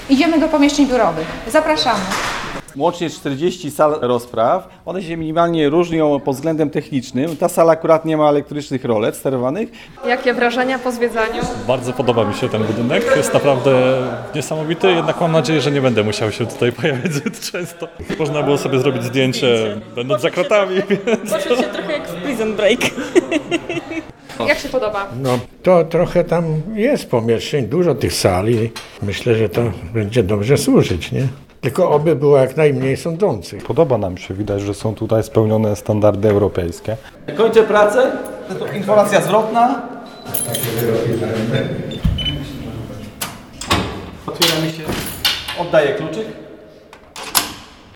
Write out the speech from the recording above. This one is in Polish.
Idziemy do pomieszczeń biurowych. Zapraszamy. Łącznie 40 sal rozpraw. One się minimalnie różnią pod względem technicznym. Ta sala akurat nie ma elektrycznych rolet sterowanych. Jakie wrażenia po zwiedzaniu? Bardzo podoba mi się ten budynek, jest naprawdę niesamowity, jednak mam nadzieję, że nie będę musiał się tutaj pojawiać zbyt często. Można było sobie zrobić zdjęcie będąc za kratami, więc... Poczuć się trochę jak w Prison Break. Jak się podoba? No to trochę tam jest pomieszczeń, dużo tych sali. Myślę, że to będzie dobrze służyć, nie? Tylko oby było jak najmniej sądzących. Podoba nam się, widać, że są tutaj spełnione standardy europejskie. Kończę pracę. To informacja zwrotna. Otwieramy się. Oddaję kluczyk.